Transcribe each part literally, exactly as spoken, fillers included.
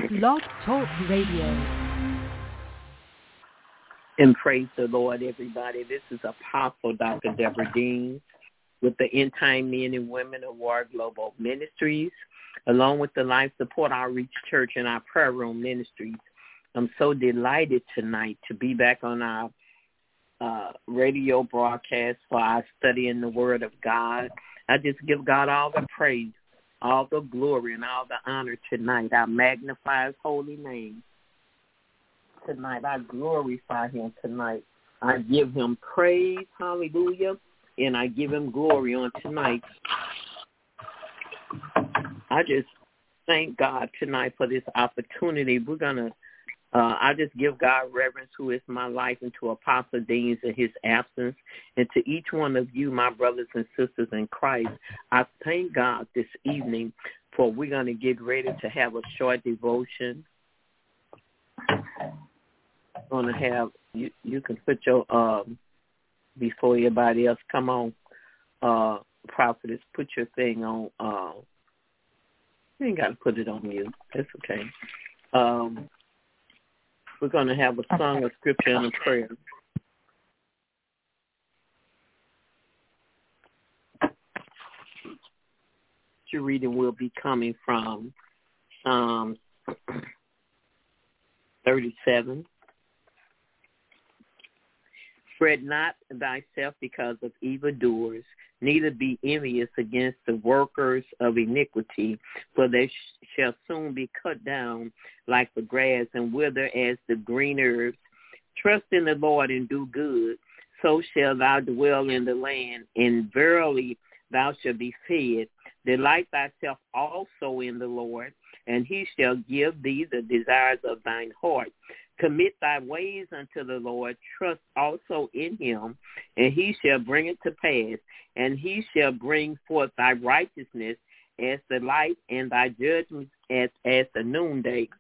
Blog Talk Radio. And praise the Lord, everybody. This is Apostle Doctor Deborah Dean with the End Time Men and Women of War Global Ministries, along with the Life Support Outreach Church and our Prayer Room Ministries. I'm so delighted tonight to be back on our uh, radio broadcast for our study in the Word of God. I just give God all the praise, all the glory, and all the honor tonight. I magnify His holy name tonight. I glorify Him tonight. I give Him praise, hallelujah, and I give Him glory on tonight. I just thank God tonight for this opportunity. We're going to, uh, I just give God reverence who is my life, and to Apostle Deans in his absence, and to each one of you, my brothers and sisters in Christ. I thank God this evening for we're going to get ready to have a short devotion. Going to have, you, you can put your, um, before everybody else, come on, uh, prophetess, put your thing on, uh, you ain't got to put it on mute. That's okay. Um, we're going to have a song of scripture and a prayer. Your reading will be coming from Psalm thirty-seven. Fret not thyself because of evildoers, neither be envious against the workers of iniquity, for they sh- shall soon be cut down like the grass and wither as the green herbs. Trust in the Lord and do good, so shall thou dwell in the land, and verily thou shalt be fed. Delight thyself also in the Lord, and he shall give thee the desires of thine heart. Commit thy ways unto the Lord, trust also in him, and he shall bring it to pass, and he shall bring forth thy righteousness as the light, and thy judgments as, as the noonday.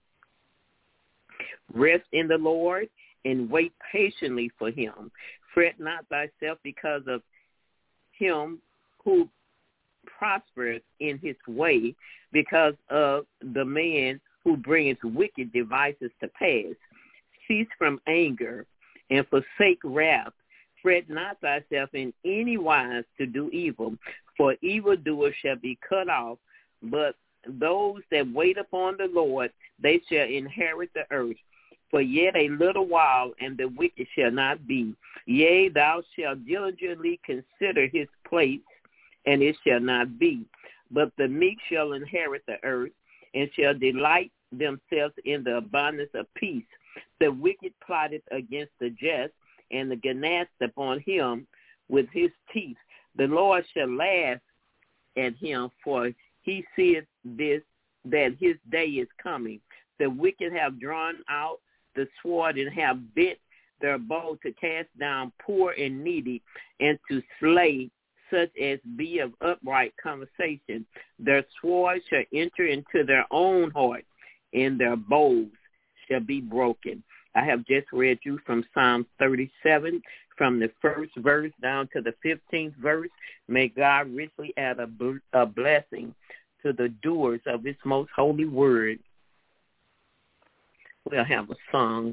Rest in the Lord, and wait patiently for him. Fret not thyself because of him who prospereth in his way, because of the man who bringeth wicked devices to pass. Cease from anger and forsake wrath. Fret not thyself in any wise to do evil, for evildoers shall be cut off, but those that wait upon the Lord, they shall inherit the earth. For yet a little while, and the wicked shall not be. Yea, thou shalt diligently consider his place, and it shall not be. But the meek shall inherit the earth, and shall delight themselves in the abundance of peace. The wicked plotteth against the just, and the gnashed upon him with his teeth. The Lord shall laugh at him, for he seeth this, that his day is coming. The wicked have drawn out the sword, and have bit their bow to cast down poor and needy, and to slay such as be of upright conversation. Their sword shall enter into their own heart, and their bows shall be broken. I have just read you from Psalm thirty-seven, from the first verse down to the fifteenth verse. May God richly add a, a blessing to the doers of his most holy word. We'll have a song.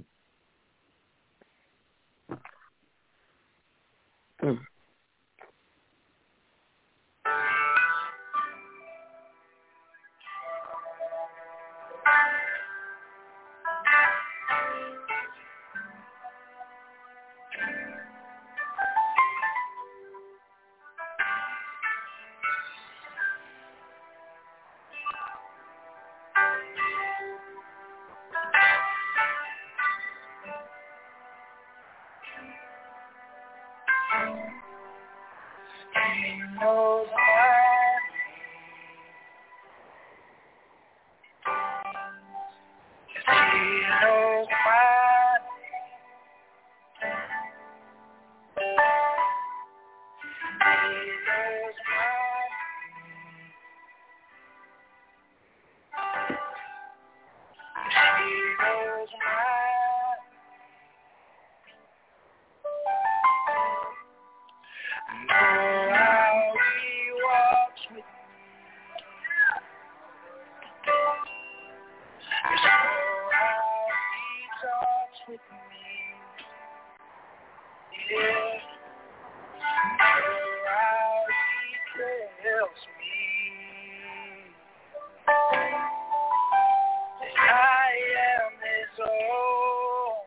Mm. with me. Yeah. Around he tells me that I am his own.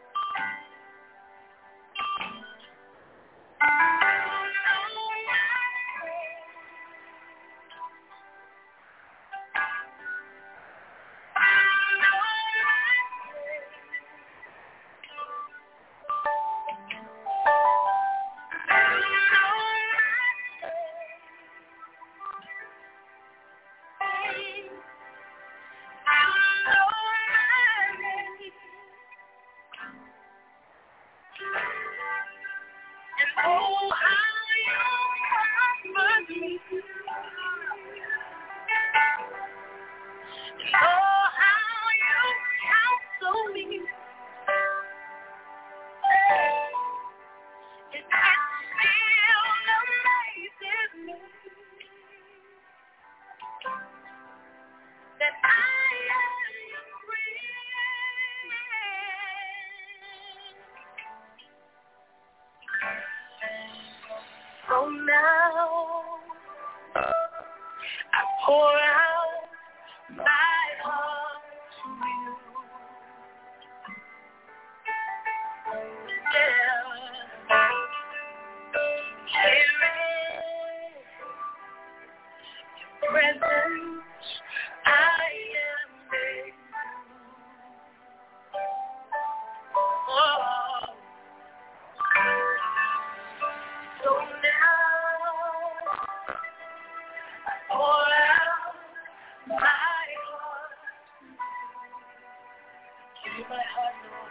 So now I pour out my heart to you. Yeah. Here in your presence, I am made new. Oh. So now I pour out my heart. Give you my heart, Lord.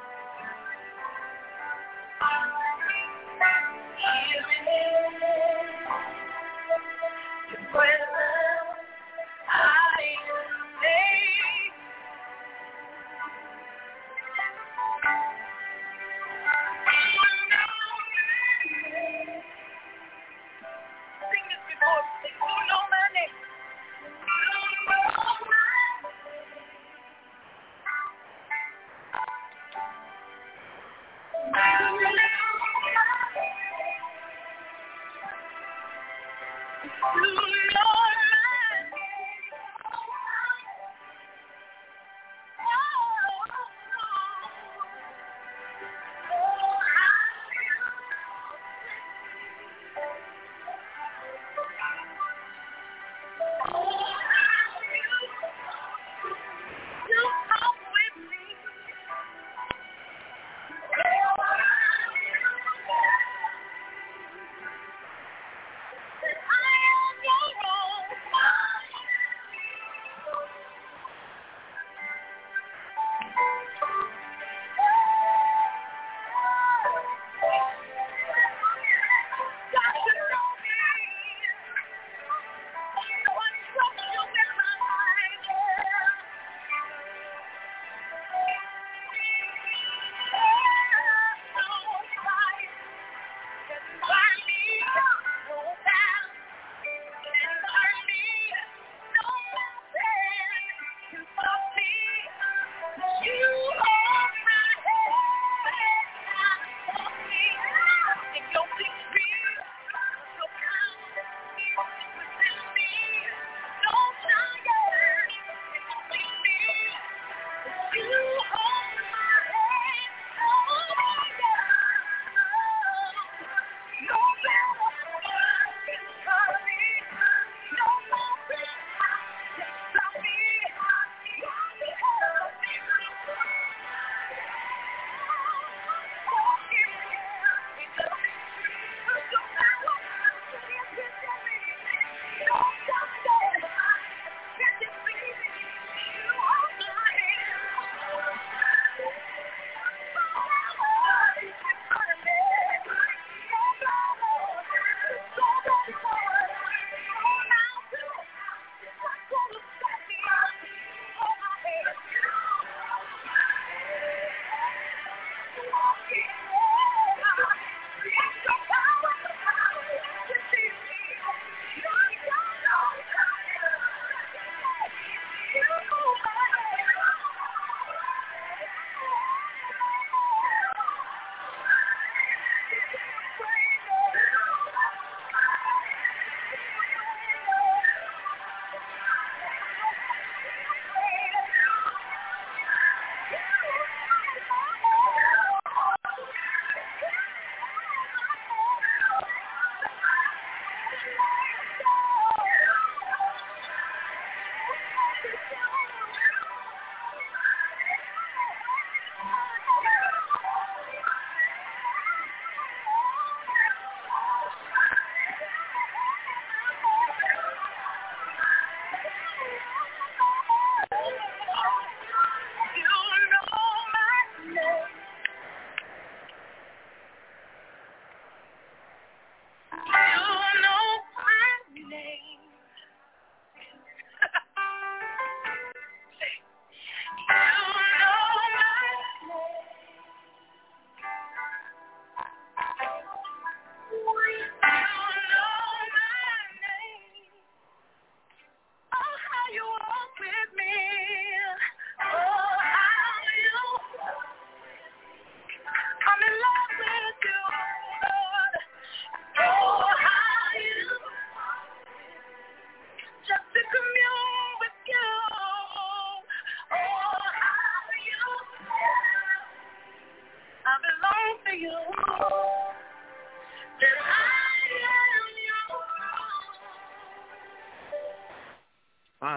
Here in your presence, I am made. Sing this before we sing. You know my name. You know my name.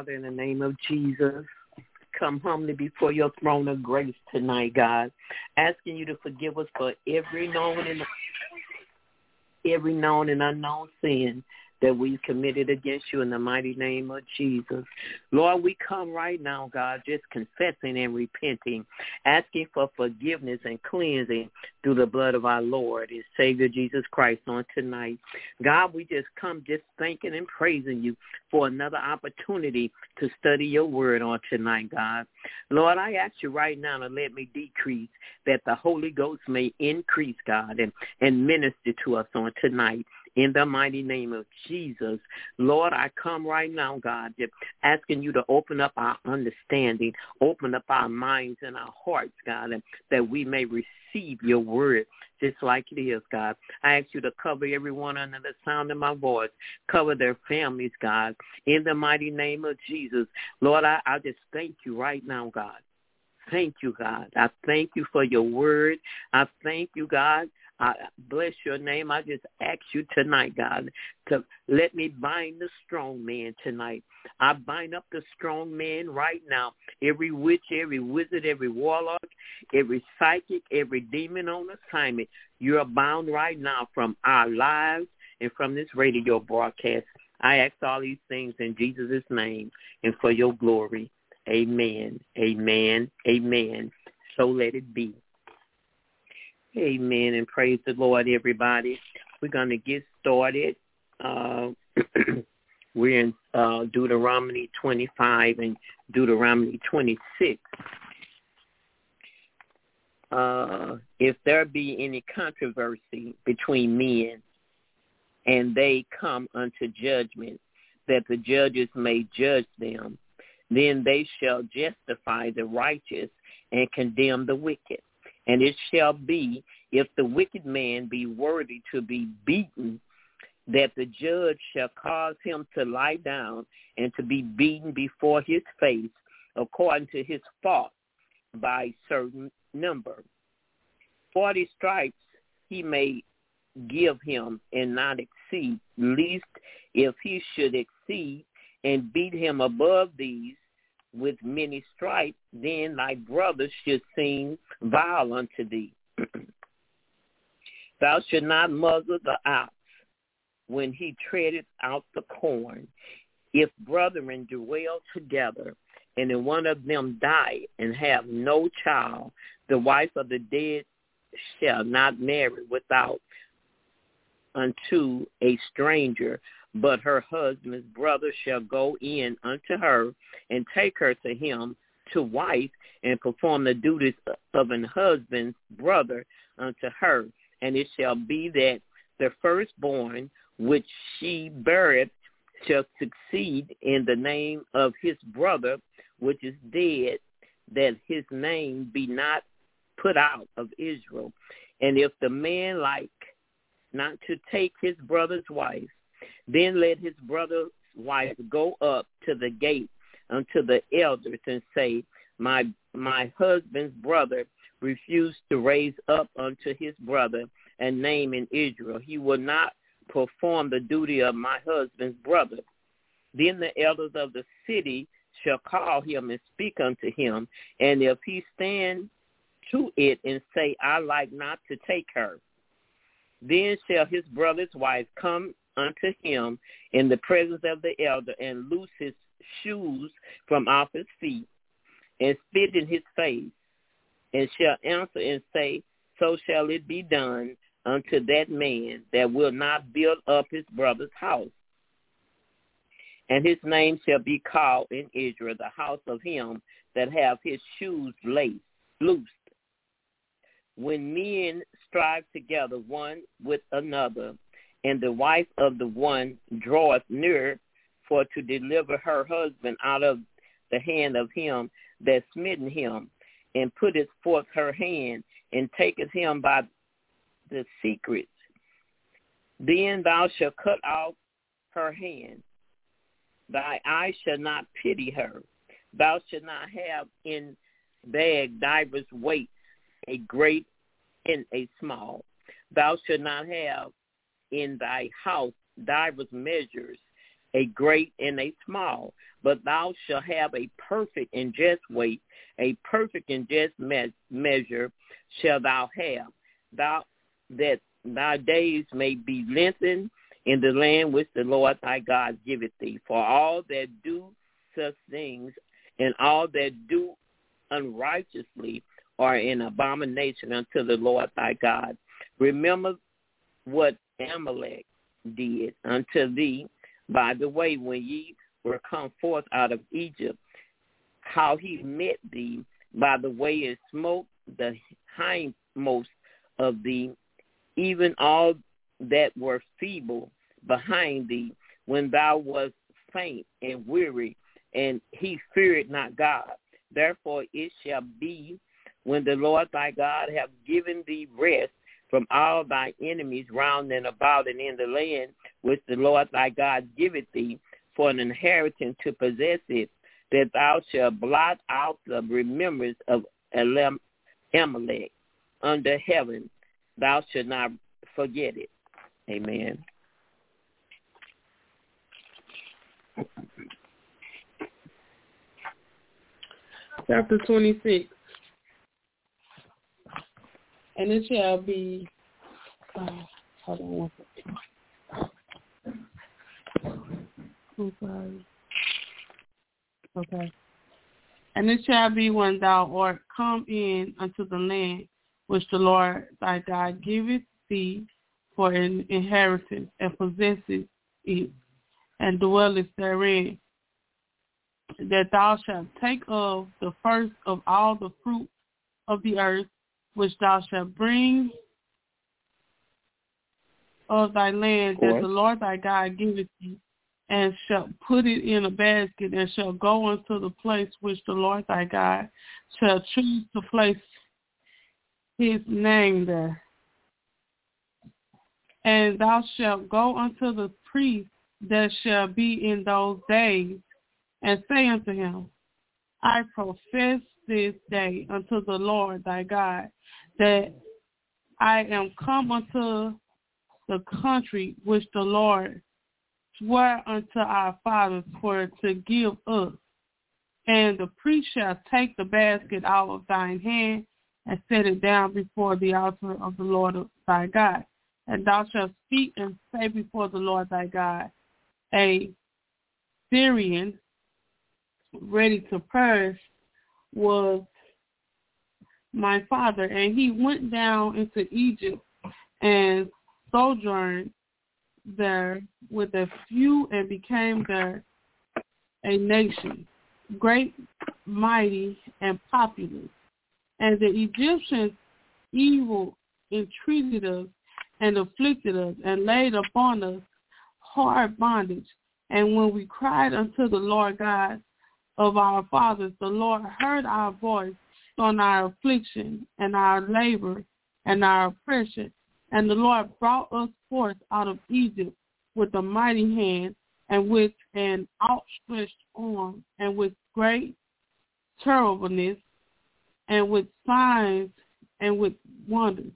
Father, in the name of Jesus, come humbly before your throne of grace tonight, God, asking you to forgive us for every known and every known and unknown sin that we've committed against you in the mighty name of Jesus. Lord, we come right now, God, just confessing and repenting, asking for forgiveness and cleansing through the blood of our Lord and Savior Jesus Christ on tonight. God, we just come just thanking and praising you for another opportunity to study your word on tonight, God. Lord, I ask you right now to let me decrease that the Holy Ghost may increase, God, and, and minister to us on tonight. In the mighty name of Jesus, Lord, I come right now, God, just asking you to open up our understanding, open up our minds and our hearts, God, and that we may receive your word just like it is, God. I ask you to cover everyone under the sound of my voice, cover their families, God, in the mighty name of Jesus. Lord, I, I just thank you right now, God. Thank you, God. I thank you for your word. I thank you, God. I bless your name. I just ask you tonight, God, to let me bind the strong man tonight. I bind up the strong man right now. Every witch, every wizard, every warlock, every psychic, every demon on assignment, you're bound right now from our lives and from this radio broadcast. I ask all these things in Jesus' name and for your glory. Amen, amen, amen. So let it be. Amen, and praise the Lord, everybody. We're going to get started. Uh, we're in uh, Deuteronomy twenty-five and Deuteronomy twenty-six. Uh, if there be any controversy between men, and they come unto judgment, that the judges may judge them, then they shall justify the righteous and condemn the wicked. And it shall be, if the wicked man be worthy to be beaten, that the judge shall cause him to lie down and to be beaten before his face, according to his fault, by a certain number. Forty stripes he may give him and not exceed, lest if he should exceed and beat him above these with many stripes, then thy brother should seem vile unto thee. Thou shalt not muzzle the ox when he treadeth out the corn. If brethren dwell together, and if one of them die and have no child, the wife of the dead shall not marry without unto a stranger, but her husband's brother shall go in unto her and take her to him to wife and perform the duties of an husband's brother unto her. And it shall be that the firstborn which she beareth shall succeed in the name of his brother which is dead, that his name be not put out of Israel. And if the man like not to take his brother's wife, then let his brother's wife go up to the gate unto the elders and say, My my husband's brother refused to raise up unto his brother a name in Israel. He will not perform the duty of my husband's brother. Then the elders of the city shall call him and speak unto him, and if he stand to it and say, I like not to take her, then shall his brother's wife come unto him in the presence of the elder and loose his shoes from off his feet and spit in his face, and shall answer and say, so shall it be done unto that man that will not build up his brother's house. And his name shall be called in Israel the house of him that have his shoes laced, loosed. When men strive together one with another, and the wife of the one draweth near for to deliver her husband out of the hand of him that smitten him, and putteth forth her hand, and taketh him by the secret, then thou shalt cut off her hand. Thy eye shall not pity her. Thou shalt not have in bag divers weights, a great and a small. Thou shalt not have in thy house divers measures, a great and a small. But thou shalt have a perfect and just weight, a perfect and just me- measure shalt thou have, thou that thy days may be lengthened in the land which the Lord thy God giveth thee. For all that do such things and all that do unrighteously are an abomination unto the Lord thy God. Remember what Amalek did unto thee by the way when ye were come forth out of Egypt, how he met thee by the way and smote the hindmost of thee, even all that were feeble behind thee, when thou wast faint and weary, and he feared not God. Therefore it shall be, when the Lord thy God hath given thee rest from all thy enemies round and about and in the land which the Lord thy God giveth thee for an inheritance to possess it, that thou shalt blot out the remembrance of Amalek under heaven. Thou shalt not forget it. Amen. Chapter twenty-six. And it shall be, uh, hold on one second. I'm sorry. Okay. And it shall be when thou art come in unto the land which the Lord thy God giveth thee for an inheritance, and possesseth it, and dwellest therein, that thou shalt take of the first of all the fruit of the earth, which thou shalt bring of thy land that the Lord thy God giveth thee, and shalt put it in a basket, and shalt go unto the place which the Lord thy God shall choose to place his name there. And thou shalt go unto the priest that shall be in those days, and say unto him, I profess this day unto the Lord thy God, that I am come unto the country which the Lord sware unto our fathers for to give us. And the priest shall take the basket out of thine hand, and set it down before the altar of the Lord thy God. And thou shalt speak and say before the Lord thy God, a Syrian ready to perish was my father, and he went down into Egypt and sojourned there with a few, and became there a nation, great, mighty, and populous. And the Egyptians evil entreated us and afflicted us, and laid upon us hard bondage. And when we cried unto the Lord God of our fathers, the Lord heard our voice on our affliction and our labor and our oppression. And the Lord brought us forth out of Egypt with a mighty hand, and with an outstretched arm, and with great terribleness, and with signs, and with wonders.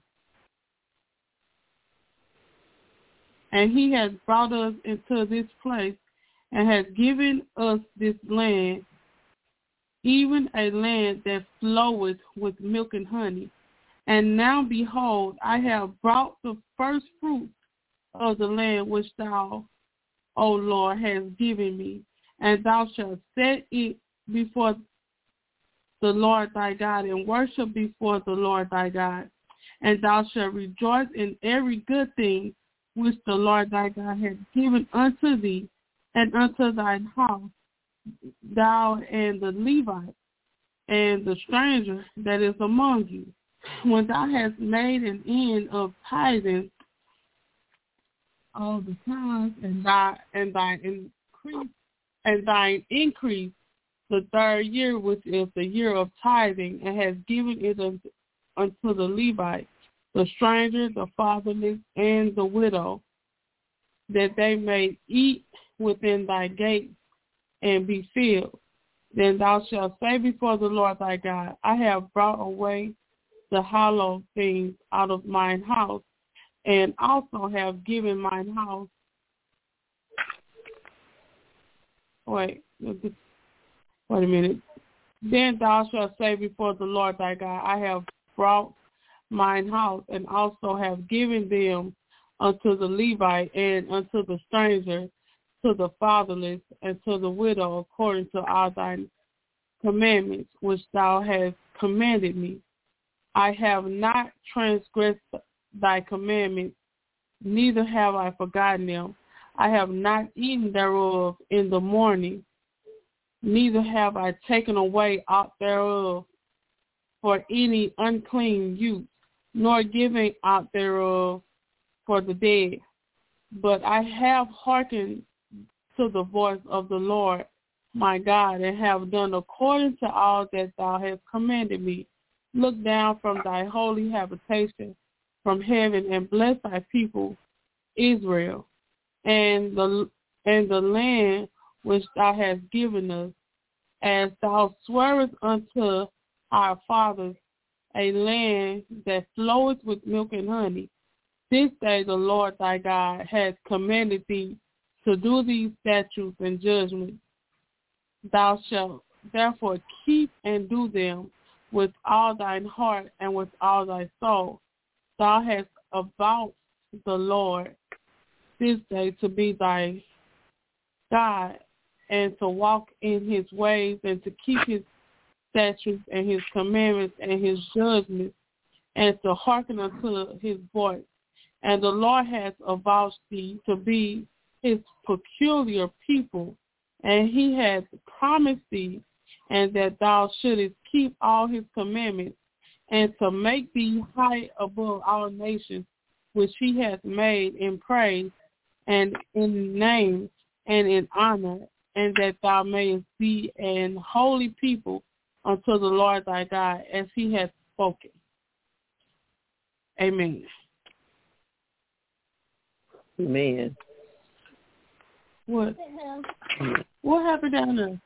And he has brought us into this place, and has given us this land, even a land that floweth with milk and honey. And now, behold, I have brought the first fruit of the land which thou, O Lord, hast given me, and thou shalt set it before the Lord thy God, and worship before the Lord thy God. And thou shalt rejoice in every good thing which the Lord thy God hath given unto thee, and unto thine house, thou and the Levite, and the stranger that is among you. When thou hast made an end of tithing all the times, and thy and thine increase and thine increase the third year, which is the year of tithing, and has given it unto, unto the Levite, the stranger, the fatherless, and the widow, that they may eat within thy gates and be filled. Then thou shalt say before the Lord thy God, I have brought away the hollow things out of mine house, and also have given mine house wait, wait a minute. Then thou shalt say before the Lord thy God, I have brought mine house, and also have given them unto the Levite, and unto the stranger, to the fatherless, and to the widow, according to all thine commandments which thou hast commanded me. I have not transgressed thy commandments, neither have I forgotten them. I have not eaten thereof in the morning, neither have I taken away aught thereof for any unclean use, nor given aught thereof for the dead. But I have hearkened to the voice of the Lord my God, and have done according to all that thou hast commanded me. Look down from thy holy habitation from heaven, and bless thy people Israel, and the and the land which thou hast given us, as thou swearest unto our fathers, a land that floweth with milk and honey. This day the Lord thy God has commanded thee to do these statutes and judgments. Thou shalt therefore keep and do them with all thine heart and with all thy soul. Thou hast avouched the Lord this day to be thy God, and to walk in his ways, and to keep his statutes and his commandments and his judgments, and to hearken unto his voice. And the Lord has avouched thee to be his peculiar people, and he has promised thee, and that thou shouldest keep all his commandments, and to make thee high above all nations, which he hath made in praise, and in name, and in honor, and that thou mayest be an holy people unto the Lord thy God, as he hath spoken. Amen. Amen. What? What happened down there?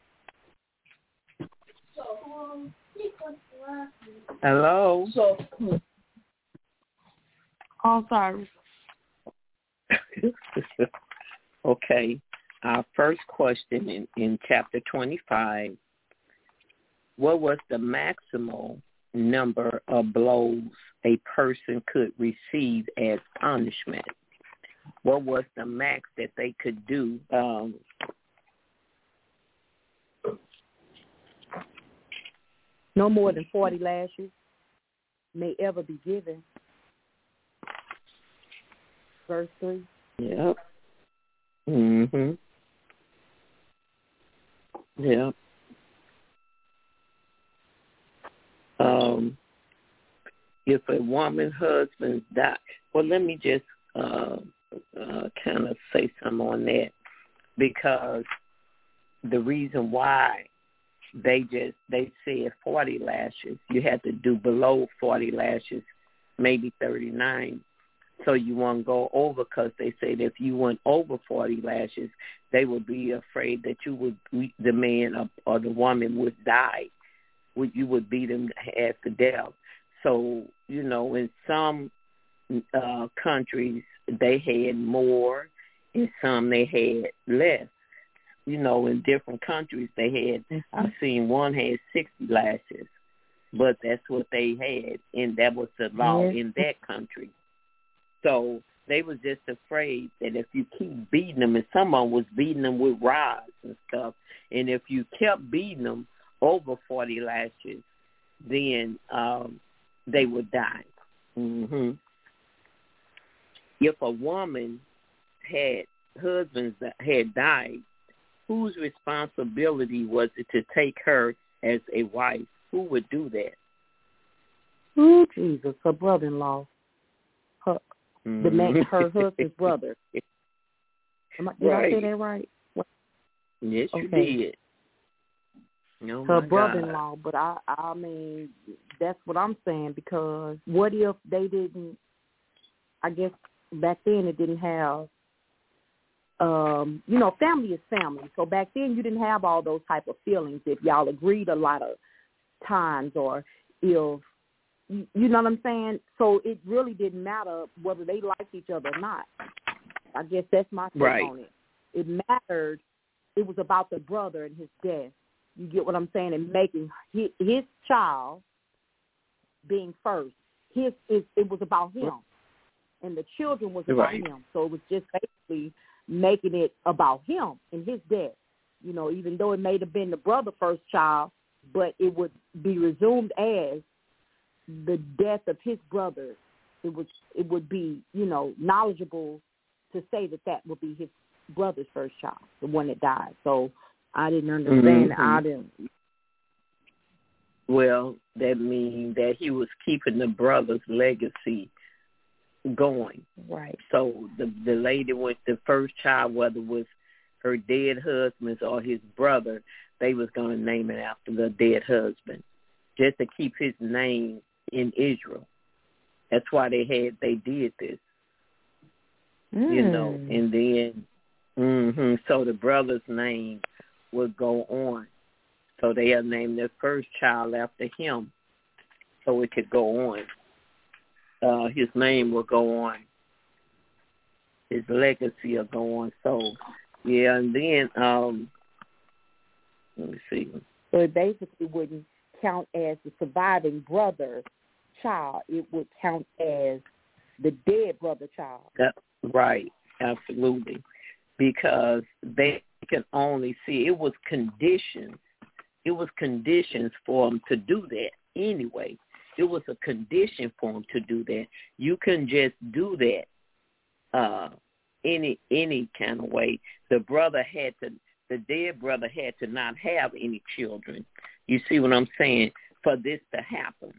Hello? Oh, sorry. Okay. Our first question in, in chapter twenty-five, what was the maximal number of blows a person could receive as punishment? What was the max that they could do? Um, no more than forty lashes may ever be given. Verse three. Yep. Mm-hmm. Yep. Um, if a woman's husband die, well, let me just uh, uh, kind of say something on that, because the reason why they just, they said forty lashes, you had to do below forty lashes, maybe thirty-nine. So you won't go over, because they said if you went over forty lashes, they would be afraid that you would, the man or, or the woman would die. Would you would beat them half to death. So, you know, in some uh, countries they had more, in some they had less. You know, in different countries they had, mm-hmm. I've seen one had sixty lashes, but that's what they had, and that was the law yeah. in that country. So they was just afraid that if you keep beating them, and someone was beating them with rods and stuff, and if you kept beating them over forty lashes, then um, they would die. Mm-hmm. If a woman had husbands that had died, whose responsibility was it to take her as a wife? Who would do that? Oh, Jesus, her brother-in-law. Her, mm-hmm. the man, her husband's brother. Am I, did right. I say that right? What? Yes, okay. you did. Oh, her brother-in-law, God. But I, I mean, that's what I'm saying, because what if they didn't, I guess back then it didn't have, um, you know, family is family. So back then you didn't have all those type of feelings if y'all agreed a lot of times, or if, you know what I'm saying? So it really didn't matter whether they liked each other or not. I guess that's my take right. on it. It mattered it was about the brother and his death. You get what I'm saying? And making his, his child being first. His it, it was about him, and the children was about right. him. So it was just basically making it about him and his death. You know, even though it may have been the brother first child, but it would be resumed as the death of his brother. It would it would be, you know, knowledgeable to say that that would be his brother's first child, the one that died. So I didn't understand. Mm-hmm. I didn't. Well, that means that he was keeping the brother's legacy going. Right. So the the lady with the first child, whether it was her dead husband or his brother, they was going to name it after the dead husband, just to keep his name in Israel. That's why they had they did this, mm. you know. And then, mm-hmm, so the brother's name would go on. So they had named their first child after him, so it could go on. Uh, his name will go on. His legacy will go on. So, yeah, and then, um, let me see. So it basically wouldn't count as the surviving brother child. It would count as the dead brother child. That, right, absolutely. Because they can only see, it was conditions. It was conditions for them to do that anyway. It was a condition for them to do that. You couldn't just do that uh, any any kind of way. The brother had to, the dead brother had to not have any children. You see what I'm saying? For this to happen.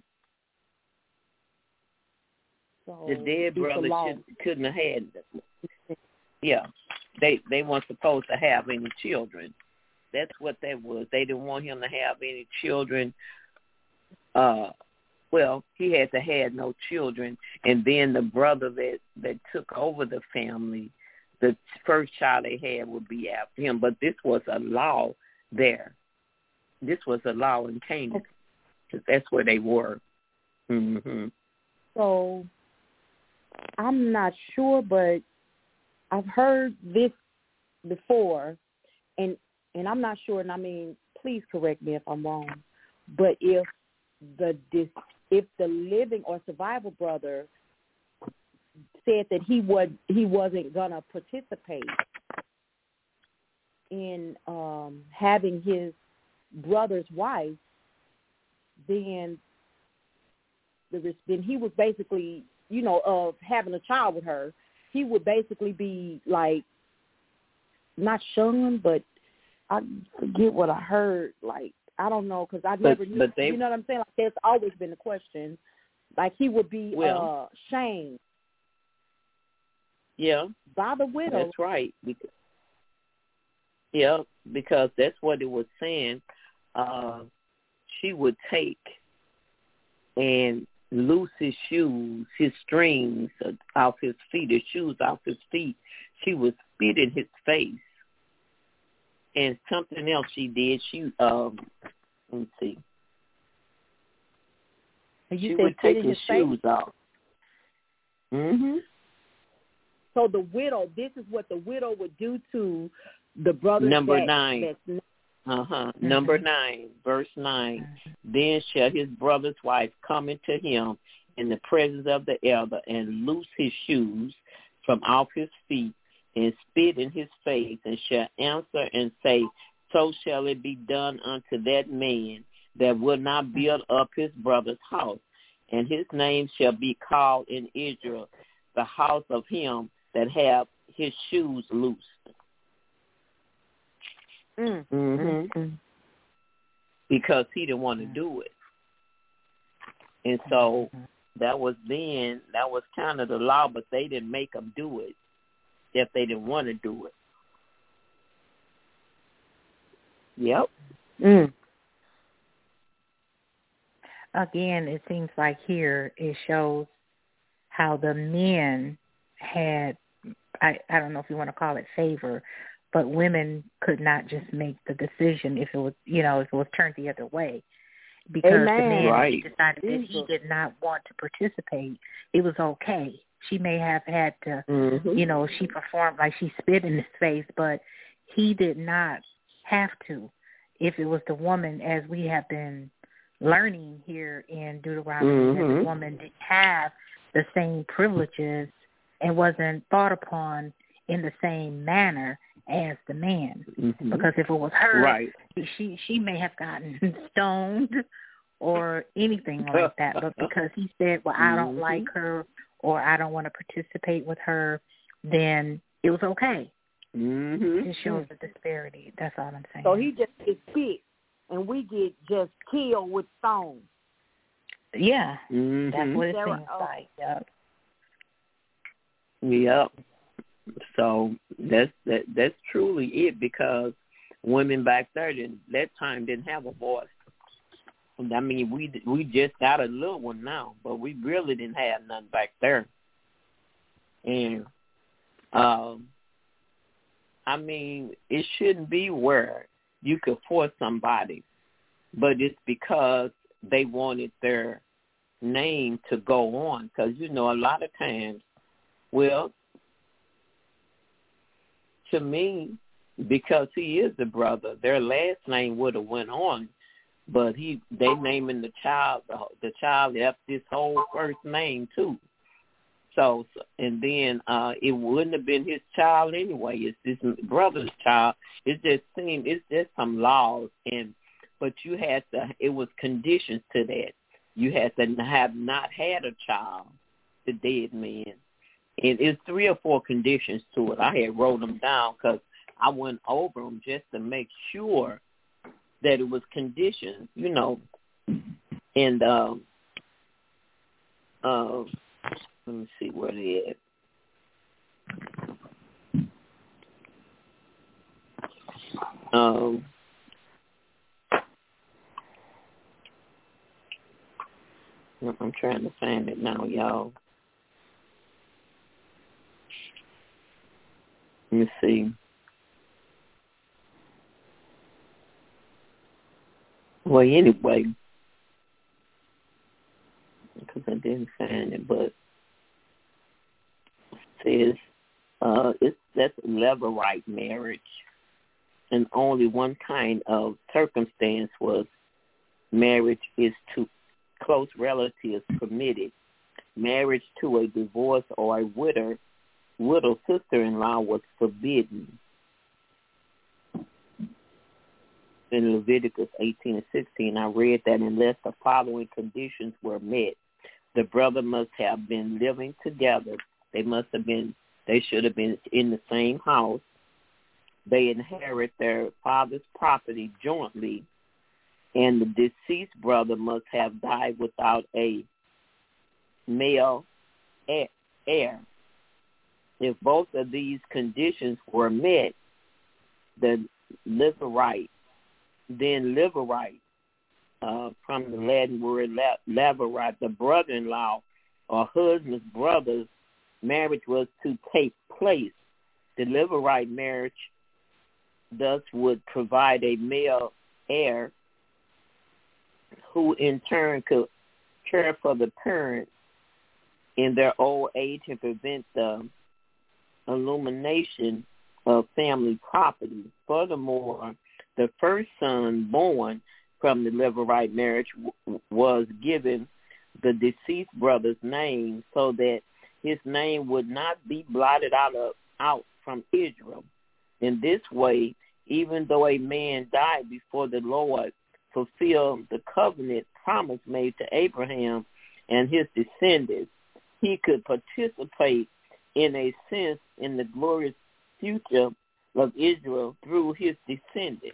So the dead brother should, couldn't have had, yeah, they, they weren't supposed to have any children. That's what that was. They didn't want him to have any children. Uh, well, he had to have no children. And then the brother that, that took over the family, the first child they had would be after him. But this was a law there. This was a law in Canaan, because that's where they were. Mm-hmm. So I'm not sure, but I've heard this before, and and I'm not sure, and I mean, please correct me if I'm wrong, but if the if the living or survivor brother said that he would he wasn't gonna participate in um, having his brother's wife, then the then he was basically, you know, of having a child with her, he would basically be like not shunned, but I forget what I heard. Like, I don't know, because I never but, knew. But they, you know what I'm saying? Like, there's always been a question. Like, he would be well, uh, shamed. Yeah. By the widow. That's right. Because, yeah, because that's what it was saying. Uh, she would take and loose his shoes, his strings off his feet, his shoes off his feet. She would spit in his face. And something else she did, she, um, let me see. You she would take his, his shoes off. Mm-hmm. So the widow, this is what the widow would do to the brother. Number that, nine. That's Uh-huh. Mm-hmm. Number nine, verse nine. Mm-hmm. Then shall his brother's wife come into him in the presence of the elder and loose his shoes from off his feet and spit in his face, and shall answer and say, so shall it be done unto that man that will not build up his brother's house. And his name shall be called in Israel the house of him that have his shoes loosed. Mm-hmm. Mm-hmm. Because he didn't want to do it. And so that was then, that was kind of the law, but they didn't make them do it if they didn't want to do it. Yep. Mm. Again, it seems like here it shows how the men had, I, I don't know if you want to call it favor, but women could not just make the decision if it was, you know, if it was turned the other way. Because Amen. the man right. he decided that he did not want to participate, it was okay. She may have had to, mm-hmm. you know, she performed like she spit in his face, but he did not have to. If it was the woman, as we have been learning here in Deuteronomy, mm-hmm. that the woman didn't have the same privileges and wasn't thought upon in the same manner as the man. Mm-hmm. Because if it was her, right. she she may have gotten stoned or anything like that. But because he said, well, I don't mm-hmm. like her or I don't want to participate with her, then it was okay. Mm-hmm. It shows the disparity. That's all I'm saying. So he just gets kicked, and we get just killed with stones. Yeah, mm-hmm. that's what it there seems are, like. Yep. Yep. So that's that. That's truly it, because women back there didn't, that time didn't have a voice. I mean, we we just got a little one now, but we really didn't have nothing back there. And um, I mean, it shouldn't be where you could force somebody, but it's because they wanted their name to go on. Because, you know, a lot of times, well, to me, because he is the brother, their last name would have went on, but he they naming the child the, the child after this whole first name too. So and then uh, it wouldn't have been his child anyway. It's his brother's child. It just seemed it's just some laws, and but you had to. It was conditions to that. You had to have not had a child, the dead man. And it's three or four conditions to it. I had wrote them down because I went over them just to make sure that it was conditions, you know. And um, uh, let me see where they at. Um, I'm trying to find it now, y'all. Let me see. Well, anyway, because I didn't find it, but it says uh, it's that's levirate marriage, and only one kind of circumstance was marriage is to close relatives permitted. Marriage to a divorced or a widow widow sister-in-law was forbidden. In Leviticus eighteen and sixteen, I read that unless the following conditions were met, the brother must have been living together. They must have been, they should have been in the same house. They inherit their father's property jointly, and the deceased brother must have died without a male heir. If both of these conditions were met, the levirate, then levirate, uh, from the Latin word levirate, the brother-in-law or husband's brother's marriage was to take place. The levirate marriage thus would provide a male heir who in turn could care for the parents in their old age and prevent the illumination of family property. Furthermore, the first son born from the levirate marriage w- was given the deceased brother's name so that his name would not be blotted out of out from Israel. In this way, even though a man died before the Lord fulfilled the covenant promise made to Abraham and his descendants, he could participate in a sense in the glorious future of Israel through his descendants.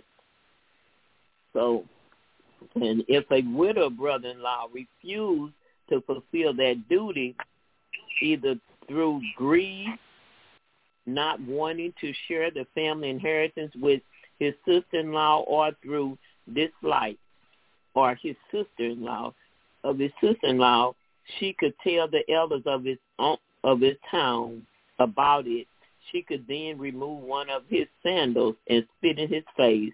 So, and if a widow brother-in-law refused to fulfill that duty, either through greed, not wanting to share the family inheritance with his sister-in-law, or through dislike, or his sister-in-law, of his sister-in-law, she could tell the elders of his own, of his town about it. She could then remove one of his sandals and spit in his face.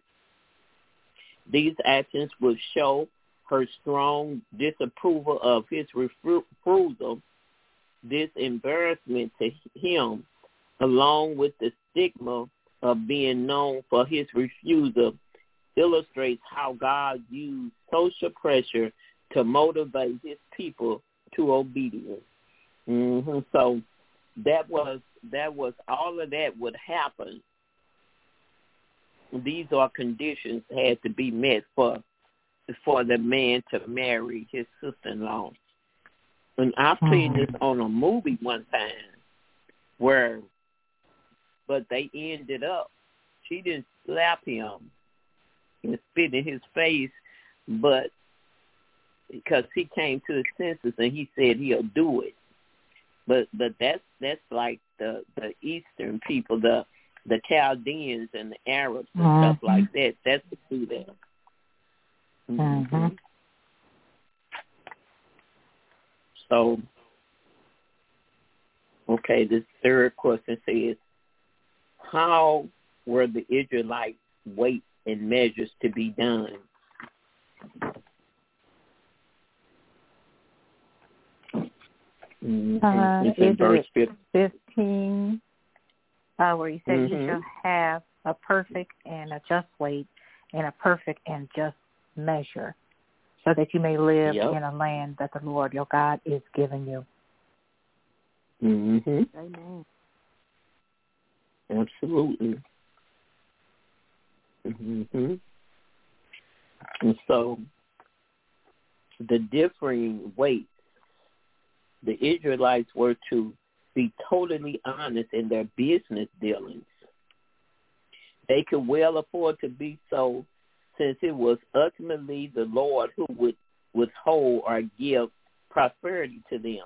These actions would show her strong disapproval of his refusal. This embarrassment to him, along with the stigma of being known for his refusal illustrates how God used social pressure to motivate his people to obedience. Mm-hmm. So that was that was all of that would happen. These are conditions had to be met for for the man to marry his sister-in-law. And I've seen this on a movie one time where, but they ended up, she didn't slap him and spit in his face, but because he came to his senses and he said he'll do it. But but that's that's like the, the Eastern people, the the Chaldeans and the Arabs and mm-hmm. stuff like that. That's what do that. Mm-hmm. Mm-hmm. So, okay, this third question says, how were the Israelites' weights and measures to be done? Mm-hmm. Uh, it's in verse fifteen, uh, where you said mm-hmm. you shall have a perfect and a just weight and a perfect and just measure, so that you may live yep. in a land that the Lord your God is giving you. Mm-hmm. Amen. Absolutely. Mm-hmm. And so the differing weights, the Israelites were to be totally honest in their business dealings. They could well afford to be so, since it was ultimately the Lord who would withhold or give prosperity to them.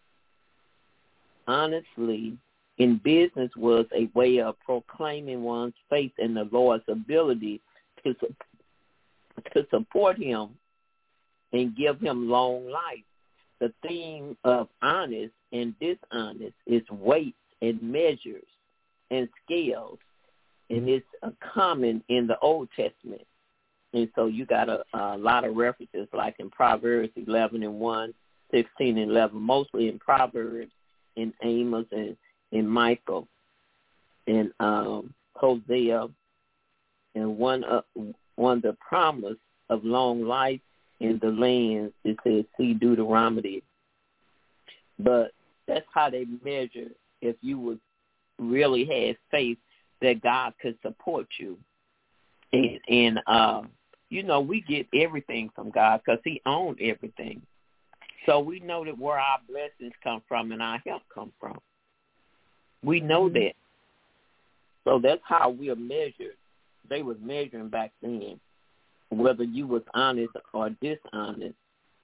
Honestly, in business was a way of proclaiming one's faith in the Lord's ability to, to support him and give him long life. The theme of honest and dishonest is weights and measures and scales, and it's uh, common in the Old Testament. And so you got a, a lot of references, like in Proverbs eleven and one, sixteen and eleven, mostly in Proverbs, in Amos and in Michael, and um, Hosea, and one uh, one the promise of long life in the land. It says, see Deuteronomy. But that's how they measure if you would really have faith that God could support you. And, and uh, you know, we get everything from God because he owns everything. So we know that where our blessings come from and our help come from. We know mm-hmm. that. So that's how we are measured. They was measuring back then, whether you was honest or dishonest.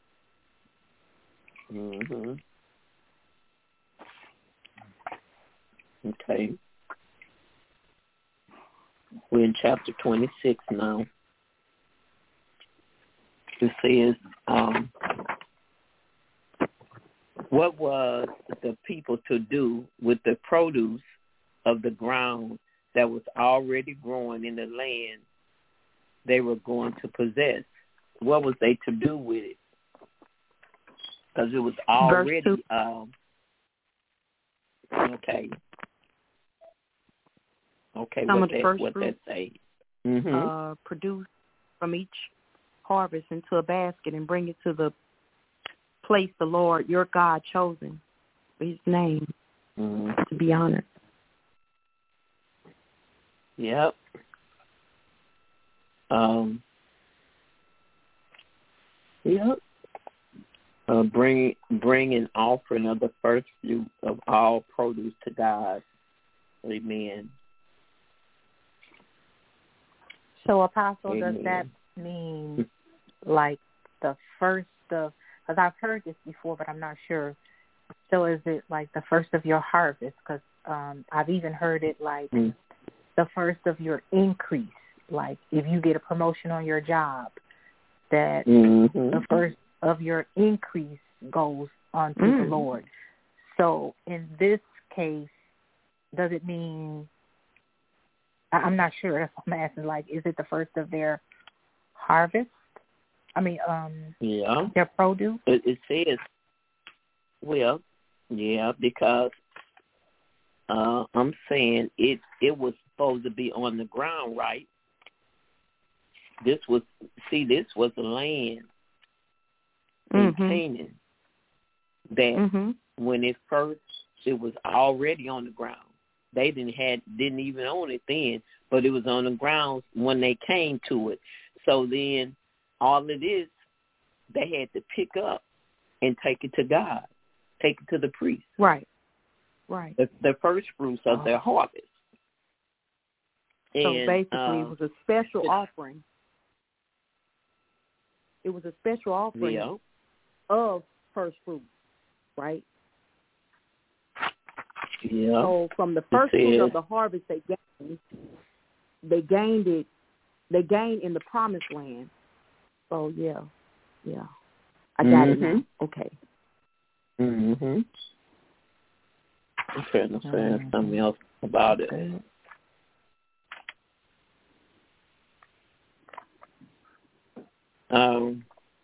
Mm-hmm. Okay. We're in chapter twenty-six now. It says, um, what was the people to do with the produce of the ground that was already growing in the land they were going to possess? What was they to do with it? Because it was already, um, okay. Okay, Some what of the that, first what fruits, that say? Mm-hmm. uh, produce from each harvest into a basket and bring it to the place the Lord, your God, chosen for his name mm-hmm. to be honored. Yep. Um, yep. Uh, bring, bring an offering of the first fruit of all produce to God. Amen. So, Apostle, Amen. does that mean like the first of, because I've heard this before, but I'm not sure. So is it like the first of your harvest? Because um, I've even heard it like mm. the first of your increase. Like if you get a promotion on your job, that mm-hmm. the first of your increase goes onto mm. the Lord. So in this case, does it mean, I'm not sure if I'm asking, like, is it the first of their harvest? I mean, um, yeah, their produce? It, it says, well, yeah, because uh, I'm saying it, it was supposed to be on the ground, right? This was, see, this was the land in mm-hmm. Canaan that mm-hmm. when it first, it was already on the ground. They didn't had didn't even own it then, but it was on the ground when they came to it. So then all it is, they had to pick up and take it to God, take it to the priest. Right, right. The, the first fruits of oh. their harvest. So and, basically uh, it was a special offering. It was a special offering yeah. of first fruit, right? Yeah. So from the first fruit of the harvest they gained, they gained it, they gained in the promised land. So, yeah, yeah. I got mm-hmm. it now. Okay. Mm-hmm. I'm trying to find mm-hmm. something else about it. Um,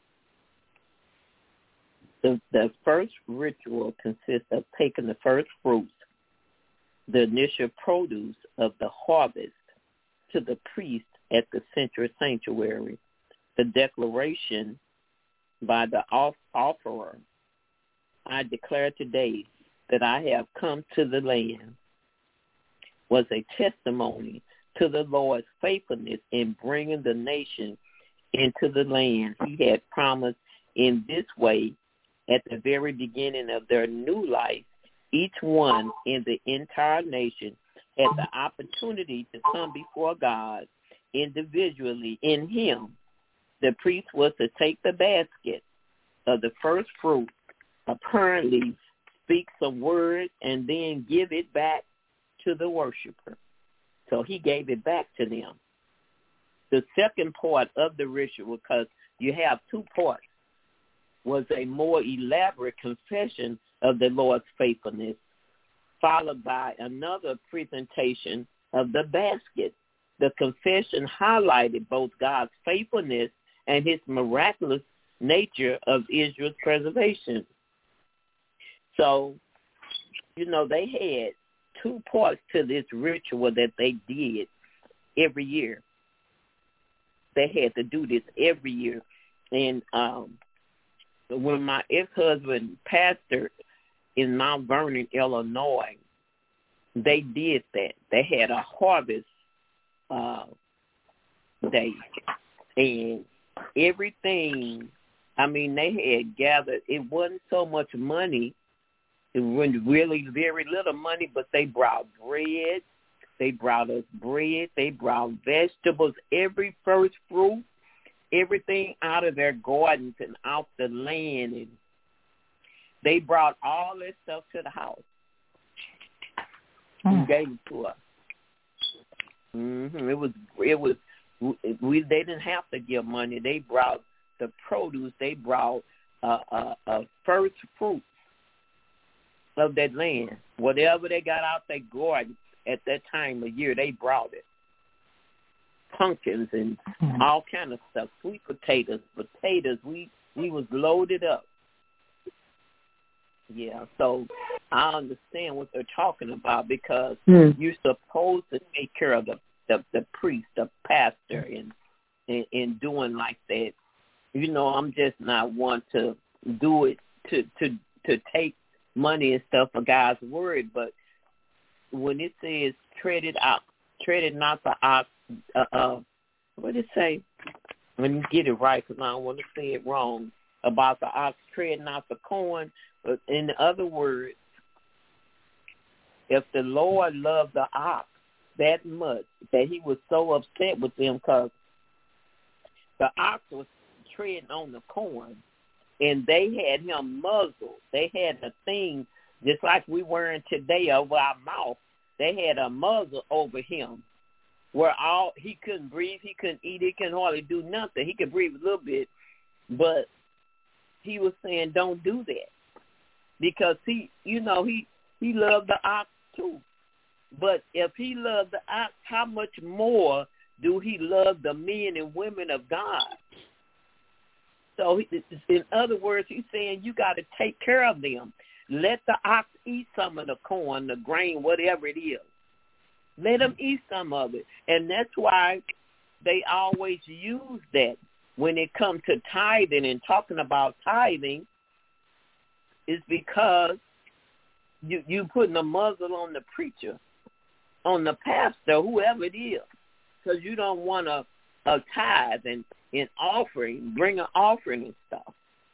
the, the first ritual consists of taking the first fruits, the initial produce of the harvest, to the priest at the central sanctuary. The declaration by the offerer, I declare today that I have come to the land, was a testimony to the Lord's faithfulness in bringing the nation into the land he had promised. In this way, at the very beginning of their new life, each one in the entire nation had the opportunity to come before God individually in him. The priest was to take the basket of the first fruit, apparently speak some words, and then give it back to the worshiper. So he gave it back to them. The second part of the ritual, because you have two parts, was a more elaborate confession of the Lord's faithfulness, followed by another presentation of the basket. The confession highlighted both God's faithfulness and his miraculous nature of Israel's preservation. So, you know, they had two parts to this ritual that they did every year. They had to do this every year. And um, when my ex-husband pastored in Mount Vernon, Illinois, they did that. They had a harvest uh, day. And everything, I mean, they had gathered, it wasn't so much money. It wasn't really very little money, but they brought bread. They brought us bread. They brought vegetables, every first fruit, everything out of their gardens and out the land. And they brought all that stuff to the house mm. and gave it to us. Mm-hmm. It was, it was, we. They didn't have to give money. They brought the produce. They brought uh, uh, uh, first fruit of that land. Whatever they got out their garden at that time of year, they brought it. Pumpkins and mm-hmm. all kind of stuff. Sweet potatoes, potatoes. We we was loaded up. Yeah, so I understand what they're talking about, because mm. you're supposed to take care of the, the, the priest, the pastor, and in, in doing like that. You know, I'm just not one to do it to to to take money and stuff for God's word, but when it says tread it out, tread it not the ox, uh, uh, what did it say? Let me get it right, because I don't want to say it wrong about the ox tread not the corn. But in other words, if the Lord loved the ox that much that he was so upset with them, because the ox was treading on the corn, and they had him muzzled. They had a thing, just like we wearing today over our mouth. They had a muzzle over him where all he couldn't breathe, he couldn't eat, he couldn't hardly do nothing. He could breathe a little bit, but he was saying, don't do that. Because he, you know, he, he loved the ox too. But if he loved the ox, how much more do he love the men and women of God? So in other words, he's saying you got to take care of them. Let the ox eat some of the corn, the grain, whatever it is. Let them eat some of it. And that's why they always use that when it comes to tithing and talking about tithing, is because you you putting a muzzle on the preacher, on the pastor, whoever it is, because you don't want a, a tithe and an offering, bring an offering and stuff.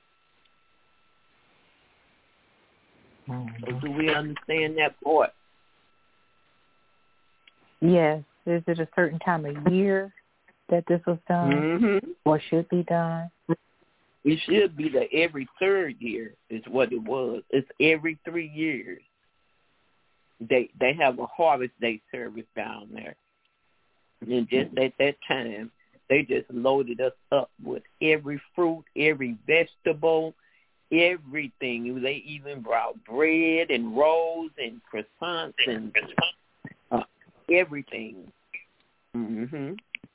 Mm-hmm. So do we understand that part? Yes. Is it a certain time of year that this was done, Mm-hmm. or should be done? It should be the every third year is what it was. It's every three years. They they have a harvest day service down there. And just at that time, they just loaded us up with every fruit, every vegetable, everything. They even brought bread and rolls and croissants and uh, everything. Mm-hmm.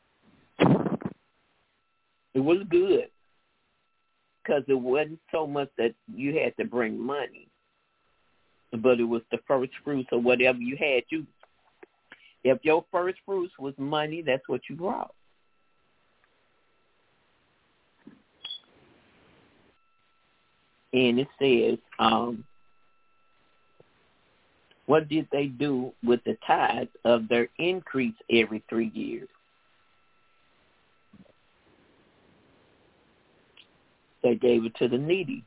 It was good because it wasn't so much that you had to bring money, but it was the first fruits or whatever you had. You, if your first fruits was money, that's what you brought. And it says, um, what did they do with the tithe of their increase every three years? They gave it to the needy.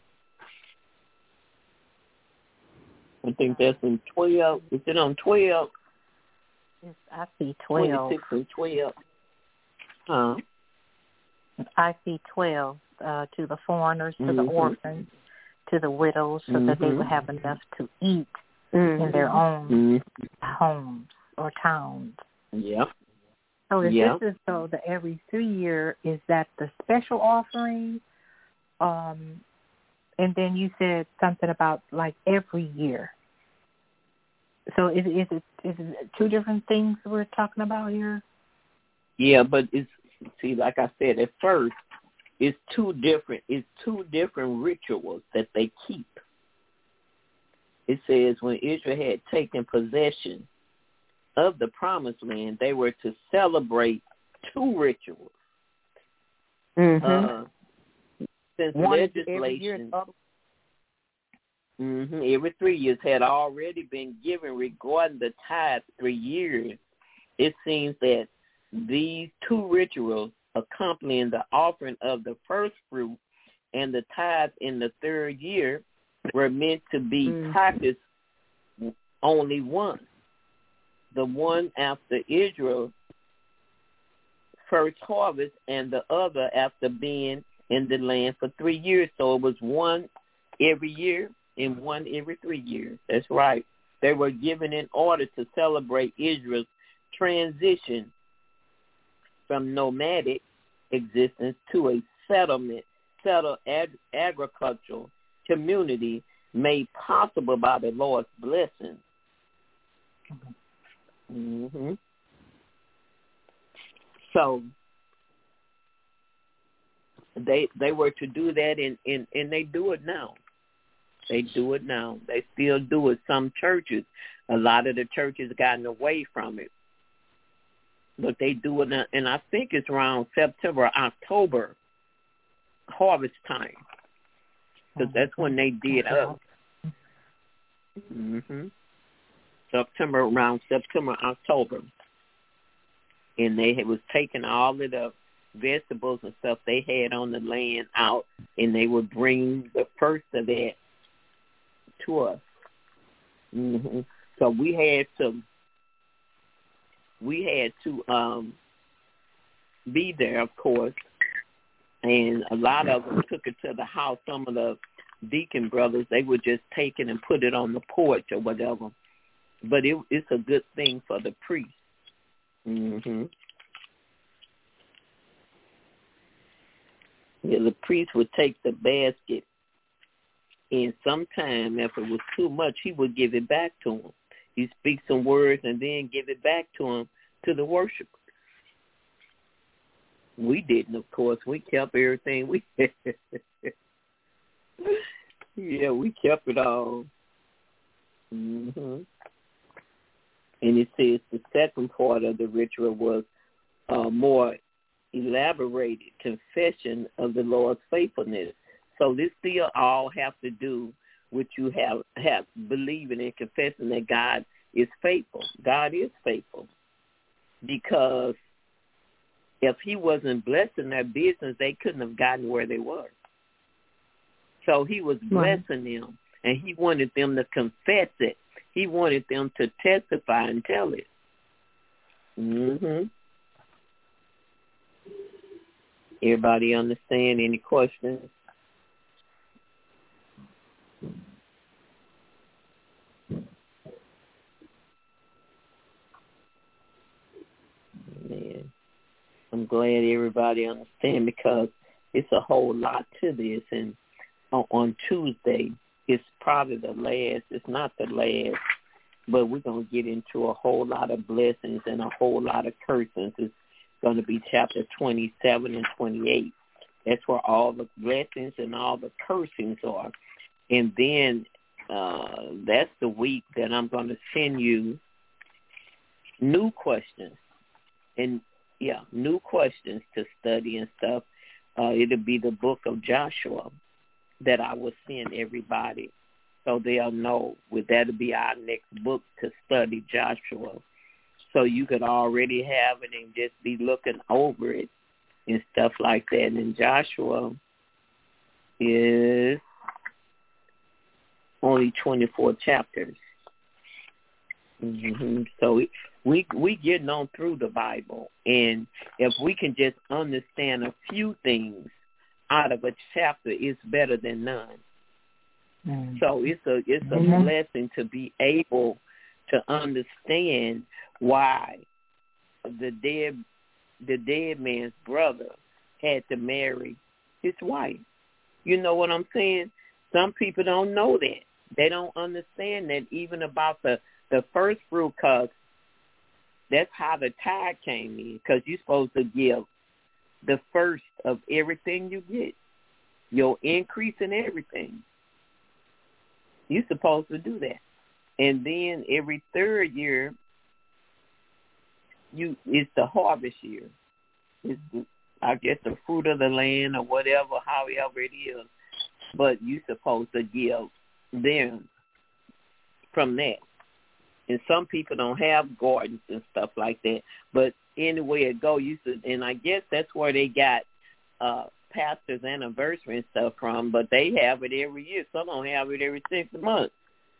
I think that's in twelve. Is it on twelve? Yes, I see twelve. twenty-six and twelve. Huh? I see twelve uh, to the foreigners, to Mm-hmm. the orphans, to the widows, so mm-hmm. that they would have enough to eat Mm-hmm. in their own Mm-hmm. homes or towns. Yep. So if Yep. this is so, the every three year, is that the special offering? Um, and then you said something about like every year. So is, is it is it two different things we're talking about here? Yeah, but it's, see, like I said at first, it's two different. It's two different rituals that they keep. It says when Israel had taken possession of the promised land, they were to celebrate two rituals. Mm-hmm. Uh, since One is every year. legislation mm-hmm, every three years had already been given regarding the tithe three years, it seems that these two rituals accompanying the offering of the first fruit and the tithe in the third year were meant to be Mm. practiced only once. The one after Israel's first harvest and the other after being in the land for three years. So it was one every year and one every three years. That's right. They were given in order to celebrate Israel's transition from nomadic existence to a settlement, settled ag- agricultural community made possible by the Lord's blessing. Mm-hmm. So they they were to do that, and, and, and they do it now. They do it now. They still do it. Some churches, a lot of the churches gotten away from it. But they do it, and I think it's around September, October, harvest time. Because that's when they did up. Mm-hmm. September, around September, October. And they had, was taking all of the vegetables and stuff they had on the land out, and they would bring the first of that to us. Mm-hmm. So we had to, we had to um, be there, of course, and a lot of them took it to the house. Some of the deacon brothers, they would just take it and put it on the porch or whatever. But it, it's a good thing for the priest. Mm-hmm. Yeah, the priest would take the basket, and sometime if it was too much, he would give it back to him. He'd speak some words and then give it back to him, to the worshipers. We didn't, of course. We kept everything. We yeah, we kept it all. Mm-hmm. And it says the second part of the ritual was uh, more elaborated confession of the Lord's faithfulness. So this still all have to do with you have, have believing and confessing that God is faithful. God is faithful. Because if he wasn't blessing their business, they couldn't have gotten where they were. So he was blessing right. them, and he wanted them to confess it. He wanted them to testify and tell it. Mm-hmm. Everybody understand? Any questions? Man, I'm glad everybody understand because it's a whole lot to this. And on, on Tuesday, it's probably the last. It's not the last, but we're going to get into a whole lot of blessings and a whole lot of cursings. It's going to be chapter twenty-seven and twenty-eight. That's where all the blessings and all the cursings are. And then uh, that's the week that I'm going to send you new questions. And, yeah, new questions to study and stuff. Uh, it'll be the book of Joshua that I will send everybody so they'll know. That'll be our next book to study, Joshua. So you could already have it and just be looking over it and stuff like that. And Joshua is only twenty-four chapters. Mm-hmm. So we we getting on through the Bible, and if we can just understand a few things out of a chapter, it's better than none. Mm-hmm. So it's a it's a mm-hmm. blessing to be able to understand why the dead the dead man's brother had to marry his wife. You know what I'm saying? Some people don't know that. They don't understand that even about the, the first fruit, because that's how the tithe came in, because you're supposed to give the first of everything you get, your increase in everything. You're supposed to do that. And then every third year, you it's the harvest year. It's, the, I guess, the fruit of the land or whatever, however it is. But you're supposed to give them from that. And some people don't have gardens and stuff like that. But anyway it go, you should, and I guess that's where they got uh, pastor's anniversary and stuff from. But they have it every year. Some don't have it every six months.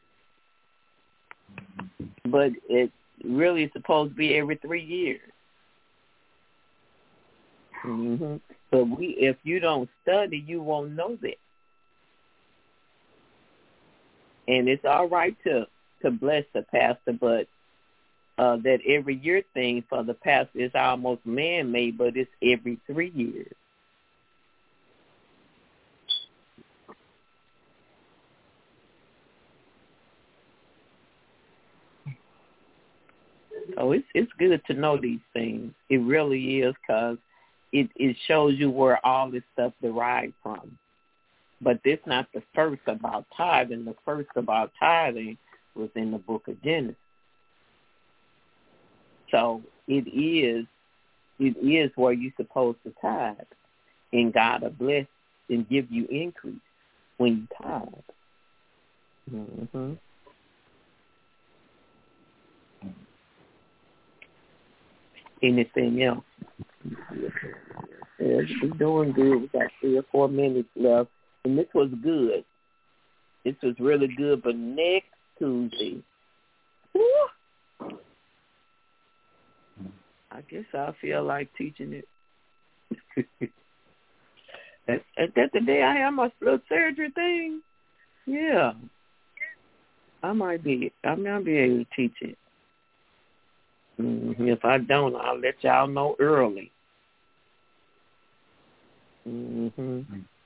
But it really is supposed to be every three years. Mm-hmm. But we, if you don't study, you won't know that. And it's all right to, to bless the pastor, but uh, that every year thing for the pastor is almost man-made, but it's every three years. So it's it's good to know these things. It really is, because it, it shows you where all this stuff derived from. But this not the first about tithing. The first about tithing was in the book of Genesis. So it is it is where you're supposed to tithe. And God will bless and give you increase when you tithe. Mm-hmm. Anything else? Yeah, we're doing good. We got three or four minutes left. And this was good. This was really good. But next Tuesday, whew, I guess I feel like teaching it. Is that the day I have my split surgery thing? Yeah. I might be. I might be able to teach it. Mm-hmm. If I don't, I'll let y'all know early. Mm-hmm.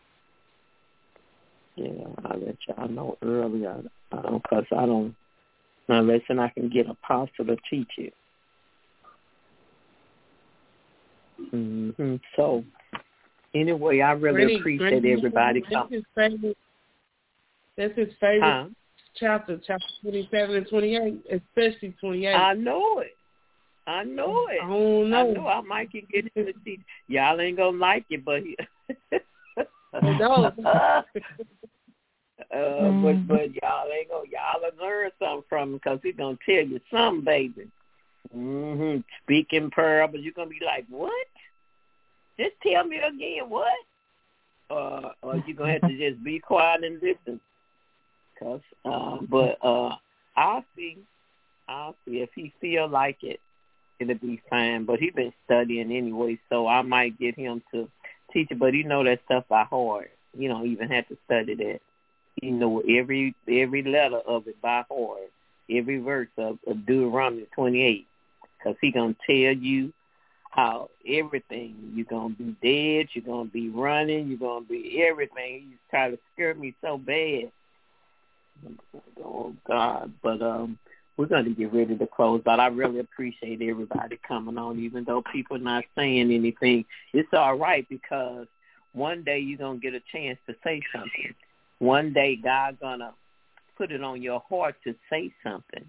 Yeah, I'll let y'all know early. I, I don't, because I don't, unless I can get an apostle to teach it. Mm-hmm. So, anyway, I really Granny, appreciate Granny, everybody that's coming. His favorite, that's his favorite huh? chapter, chapter twenty-seven and twenty-eight, especially twenty-eight. I know it. I know it. I don't know. I know I might can get it to see. Y'all ain't gonna like it, but he, I know. uh, mm. but but y'all ain't gonna y'all will learn something from him because he's gonna tell you something, baby. Mm-hmm. Speaking parables, you're gonna be like, what? Just tell me again, what? Uh, or you're gonna have to just be quiet and listen. Cause, uh, but uh, I'll see. I'll see if he feel like it. It'll be fine, but he been studying anyway, so I might get him to teach it. But he know that stuff by heart. He don't even have to study that. He know every every letter of it by heart, every verse of, of Deuteronomy twenty-eight, because he gonna tell you how everything you're gonna be dead, you're gonna be running, you're gonna be everything. He's trying to scare me so bad. Oh God! But um. We're going to get ready to close, but I really appreciate everybody coming on, even though people not saying anything. It's all right because one day you're going to get a chance to say something. One day God's going to put it on your heart to say something.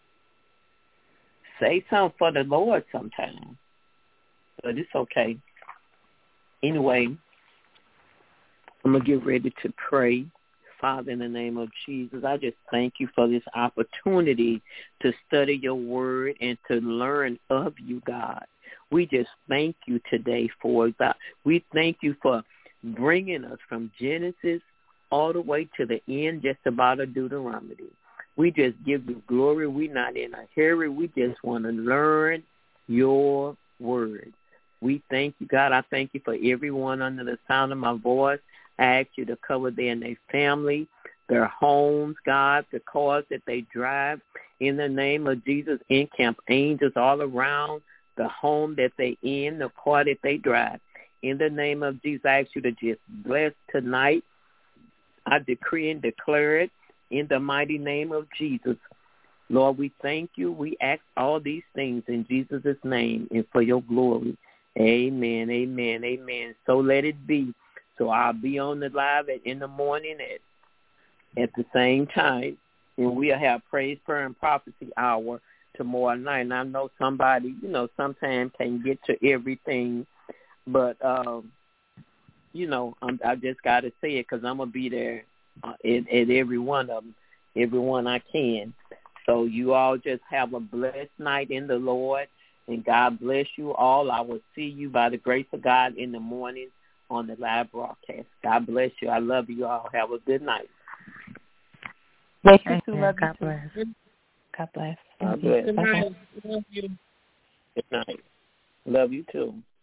Say something for the Lord sometime, but it's okay. Anyway, I'm going to get ready to pray. Father, in the name of Jesus, I just thank you for this opportunity to study your word and to learn of you, God. We just thank you today for that. We thank you for bringing us from Genesis all the way to the end, just about a Deuteronomy. We just give you glory. We're not in a hurry. We just want to learn your word. We thank you, God. I thank you for everyone under the sound of my voice. I ask you to cover them and their family, their homes, God, the cars that they drive. In the name of Jesus, encamp angels all around the home that they in, the car that they drive. In the name of Jesus, I ask you to just bless tonight. I decree and declare it in the mighty name of Jesus. Lord, we thank you. We ask all these things in Jesus' name and for your glory. Amen, amen, amen. So let it be. So I'll be on the live at, in the morning at at the same time, and we'll have praise, prayer, and prophecy hour tomorrow night. And I know somebody, you know, sometimes can get to everything, but, um, you know, I'm, I just got to say it because I'm going to be there uh, at, at every one of them, every one I can. So you all just have a blessed night in the Lord, and God bless you all. I will see you by the grace of God in the morning on the live broadcast. God bless you. I love you all. Have a good night. Bless you too. Love God bless. God bless. God bless. Good night. Love you. Good night. Love you too.